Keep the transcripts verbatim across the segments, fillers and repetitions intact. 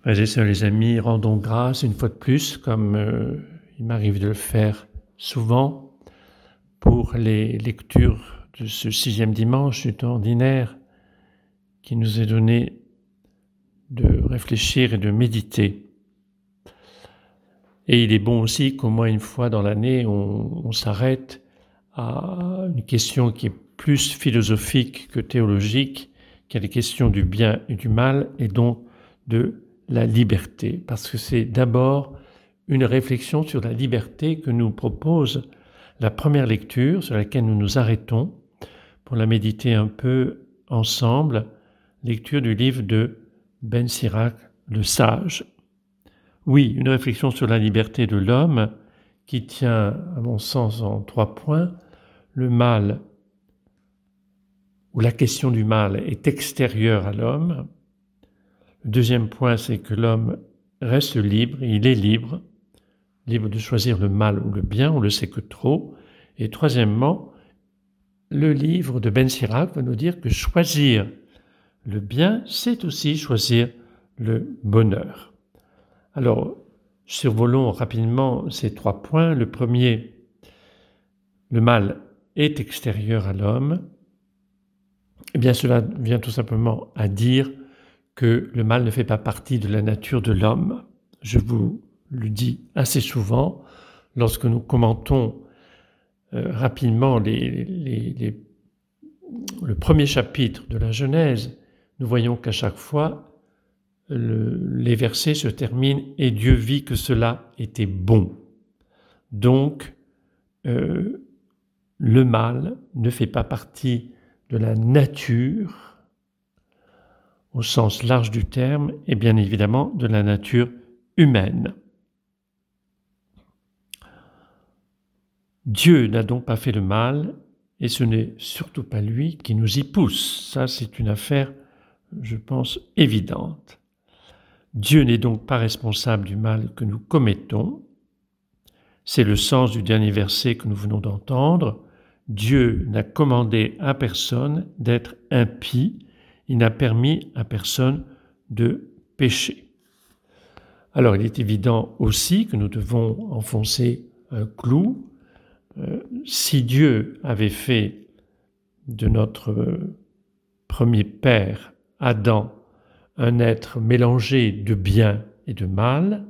Frères et sœurs, les amis, rendons grâce une fois de plus, comme euh, il m'arrive de le faire souvent, pour les lectures de ce sixième dimanche du temps ordinaire qui nous est donné de réfléchir et de méditer. Et il est bon aussi qu'au moins une fois dans l'année, on, on s'arrête à une question qui est plus philosophique que théologique, qui est la question du bien et du mal, et donc de la liberté, parce que c'est d'abord une réflexion sur la liberté que nous propose la première lecture, sur laquelle nous nous arrêtons pour la méditer un peu ensemble, lecture du livre de Ben Sirac, le sage. Oui, une réflexion sur la liberté de l'homme qui tient, à mon sens, en trois points. Le mal, ou la question du mal, est extérieure à l'homme. Le deuxième point, c'est que l'homme reste libre, il est libre, libre de choisir le mal ou le bien, on le sait que trop. Et troisièmement, le livre de Ben Sirac va nous dire que choisir le bien, c'est aussi choisir le bonheur. Alors, survolons rapidement ces trois points. Le premier, le mal est extérieur à l'homme. Eh bien, cela vient tout simplement à dire que le mal ne fait pas partie de la nature de l'homme. Je vous le dis assez souvent lorsque nous commentons euh, rapidement les, les, les, le premier chapitre de la Genèse. Nous voyons qu'à chaque fois, le, les versets se terminent « Et Dieu vit que cela était bon ». Donc, euh, le mal ne fait pas partie de la nature au sens large du terme, et bien évidemment de la nature humaine. Dieu n'a donc pas fait le mal, et ce n'est surtout pas lui qui nous y pousse. Ça, c'est une affaire, je pense, évidente. Dieu n'est donc pas responsable du mal que nous commettons. C'est le sens du dernier verset que nous venons d'entendre. Dieu n'a commandé à personne d'être impie, il n'a permis à personne de pécher. Alors, il est évident aussi que nous devons enfoncer un clou. Euh, si Dieu avait fait de notre euh, premier père, Adam, un être mélangé de bien et de mal,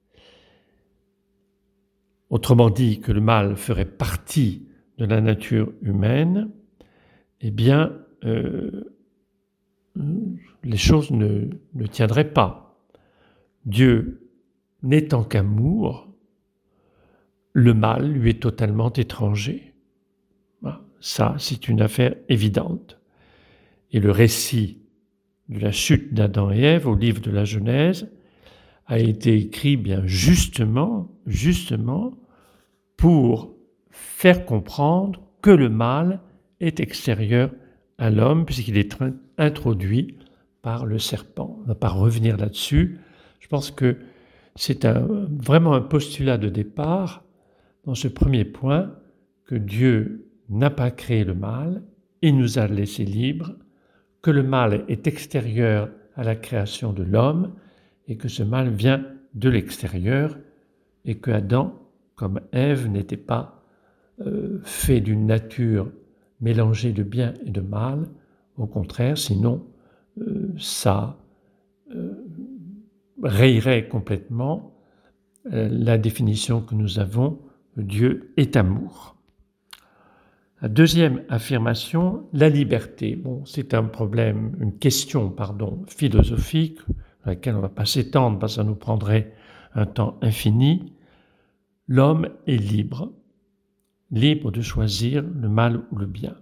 autrement dit que le mal ferait partie de la nature humaine, eh bien, euh, les choses ne, ne tiendraient pas. Dieu n'étant qu'amour, le mal lui est totalement étranger. Ça, c'est une affaire évidente. Et le récit de la chute d'Adam et Ève au livre de la Genèse a été écrit bien justement, justement, pour faire comprendre que le mal est extérieur à l'homme, puisqu'il est introduit par le serpent. On ne va pas revenir là-dessus. Je pense que c'est un, vraiment un postulat de départ dans ce premier point, que Dieu n'a pas créé le mal, il nous a laissés libres, que le mal est extérieur à la création de l'homme et que ce mal vient de l'extérieur et que Adam, comme Ève, n'était pas euh, fait d'une nature mélangée de bien et de mal. Au contraire, sinon, euh, ça euh, rayerait complètement euh, la définition que nous avons, Dieu est amour. La deuxième affirmation, la liberté. Bon, c'est un problème, une question, pardon, philosophique, à laquelle on ne va pas s'étendre parce que ça nous prendrait un temps infini. L'homme est libre, libre de choisir le mal ou le bien.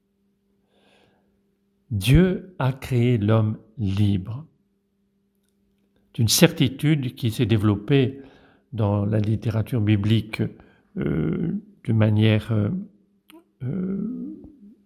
Dieu a créé l'homme libre. C'est une certitude qui s'est développée dans la littérature biblique euh, de manière euh, euh,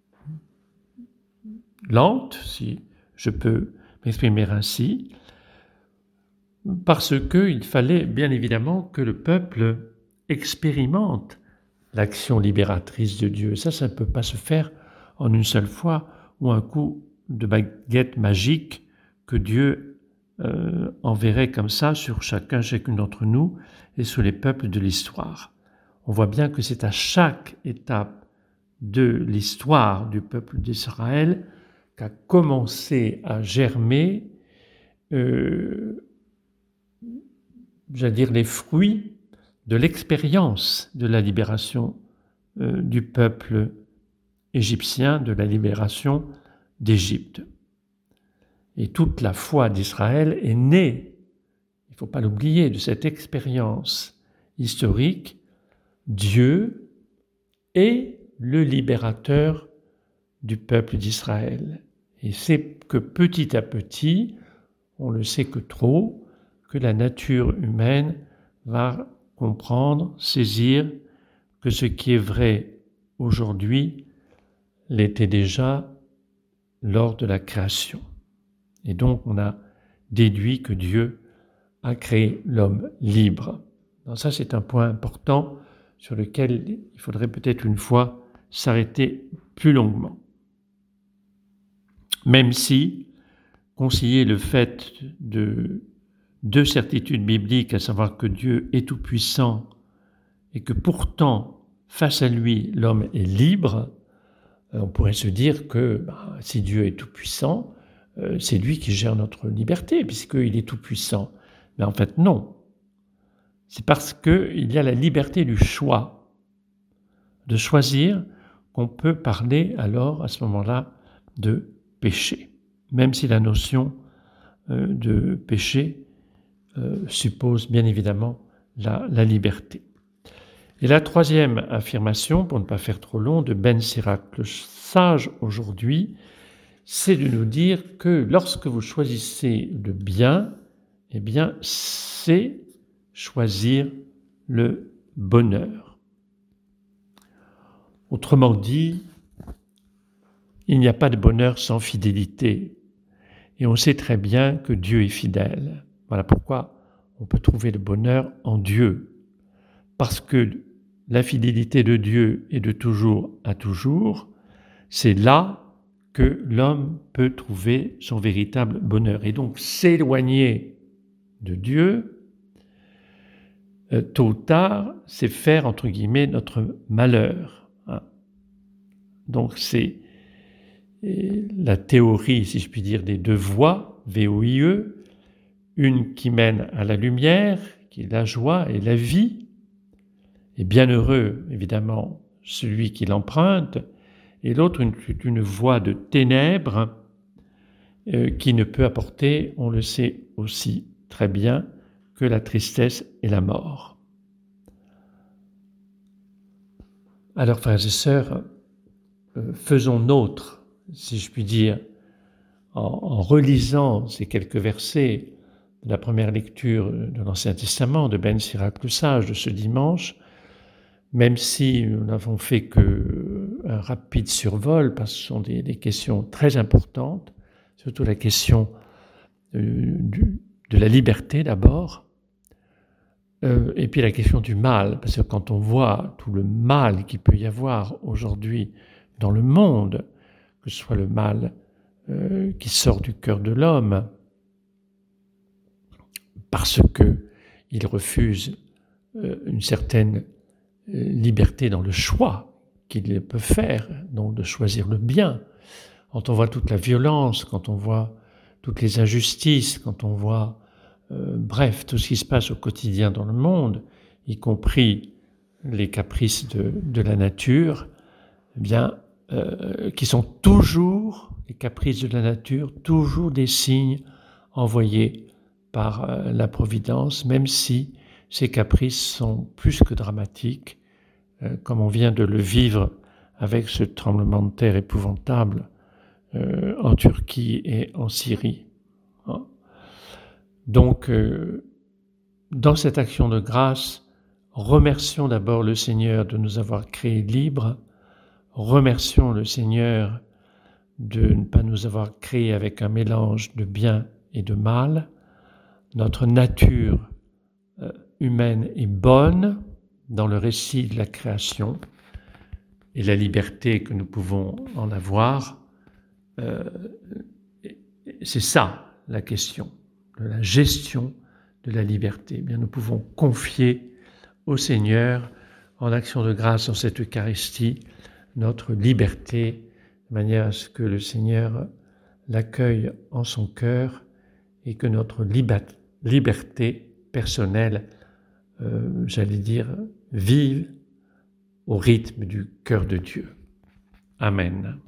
lente, si je peux m'exprimer ainsi, parce qu'il fallait bien évidemment que le peuple expérimente l'action libératrice de Dieu. Ça, ça ne peut pas se faire en une seule fois ou un coup de baguette magique que Dieu euh, enverrait comme ça sur chacun, chacune d'entre nous et sur les peuples de l'histoire. On voit bien que c'est à chaque étape de l'histoire du peuple d'Israël qu'a commencé à germer, euh, j'allais dire, les fruits de l'expérience de la libération euh, du peuple égyptien, de la libération d'Égypte. Et toute la foi d'Israël est née, il ne faut pas l'oublier, de cette expérience historique. Dieu est le libérateur du peuple d'Israël. Et c'est que petit à petit, on ne le sait que trop, que la nature humaine va comprendre, saisir que ce qui est vrai aujourd'hui l'était déjà lors de la création. Et donc on a déduit que Dieu a créé l'homme libre. Donc ça, c'est un point important sur lequel il faudrait peut-être une fois s'arrêter plus longuement. Même si concilier le fait de deux certitudes bibliques, à savoir que Dieu est tout-puissant et que pourtant, face à lui, l'homme est libre, on pourrait se dire que bah, si Dieu est tout-puissant, euh, c'est lui qui gère notre liberté, puisqu'il est tout-puissant. Mais en fait, non. C'est parce qu'il y a la liberté du choix, de choisir, qu'on peut parler alors, à ce moment-là, de péché. Même si la notion euh, de péché euh, suppose bien évidemment la, la liberté. Et la troisième affirmation, pour ne pas faire trop long, de Ben Sirac, le sage aujourd'hui, c'est de nous dire que lorsque vous choisissez le bien, eh bien, c'est choisir le bonheur. Autrement dit, il n'y a pas de bonheur sans fidélité. Et on sait très bien que Dieu est fidèle. Voilà pourquoi on peut trouver le bonheur en Dieu. Parce que la fidélité de Dieu est de toujours à toujours, c'est là que l'homme peut trouver son véritable bonheur. Et donc s'éloigner de Dieu, euh, tôt ou tard, c'est faire, entre guillemets, notre malheur. Hein. Donc c'est la théorie, si je puis dire, des deux voies, V O I E, une qui mène à la lumière, qui est la joie et la vie, et bienheureux, évidemment, celui qui l'emprunte, et l'autre, une, une voie de ténèbres euh, qui ne peut apporter, on le sait aussi très bien, que la tristesse et la mort. Alors, frères et sœurs, euh, faisons nôtre, si je puis dire, en, en relisant ces quelques versets de la première lecture de l'Ancien Testament de Ben Sirac le Sage de ce dimanche, même si nous n'avons fait qu'un rapide survol, parce que ce sont des, des questions très importantes, surtout la question euh, du, de la liberté d'abord, euh, et puis la question du mal, parce que quand on voit tout le mal qu'il peut y avoir aujourd'hui dans le monde, que ce soit le mal euh, qui sort du cœur de l'homme, parce qu'il refuse euh, une certaine liberté dans le choix qu'il peut faire, donc de choisir le bien. Quand on voit toute la violence, quand on voit toutes les injustices, quand on voit, euh, bref, tout ce qui se passe au quotidien dans le monde, y compris les caprices de, de la nature, eh bien, euh, qui sont toujours, les caprices de la nature, toujours des signes envoyés par euh, la Providence, même si ces caprices sont plus que dramatiques, euh, comme on vient de le vivre avec ce tremblement de terre épouvantable euh, en Turquie et en Syrie. Hein. Donc, euh, dans cette action de grâce, remercions d'abord le Seigneur de nous avoir créés libres, remercions le Seigneur de ne pas nous avoir créés avec un mélange de bien et de mal. Notre nature euh, humaine est bonne dans le récit de la création et la liberté que nous pouvons en avoir, euh, c'est ça la question. de la gestion de la liberté. Eh bien, nous pouvons confier au Seigneur, en action de grâce dans cette Eucharistie, notre liberté, de manière à ce que le Seigneur l'accueille en son cœur et que notre liberté personnelle, euh, j'allais dire, vive au rythme du cœur de Dieu. Amen.